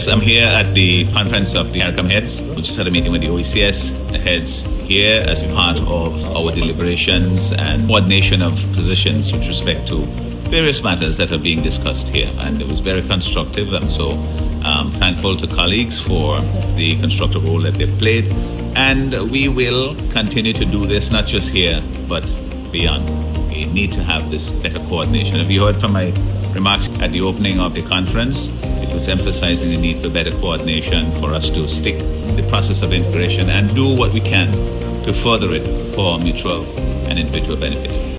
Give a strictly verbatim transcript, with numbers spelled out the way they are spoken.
I'm here at the conference of the CARICOM heads. We just had a meeting with the O E C S heads here as part of our deliberations and coordination of positions with respect to various matters that are being discussed here. And it was very constructive. I'm so um, thankful to colleagues for the constructive role that they've played. And we will continue to do this, not just here, but beyond. We need to have this better coordination. If you heard from my remarks at the opening of the conference, it was emphasizing the need for better coordination for us to stick the process of integration and do what we can to further it for mutual and individual benefit.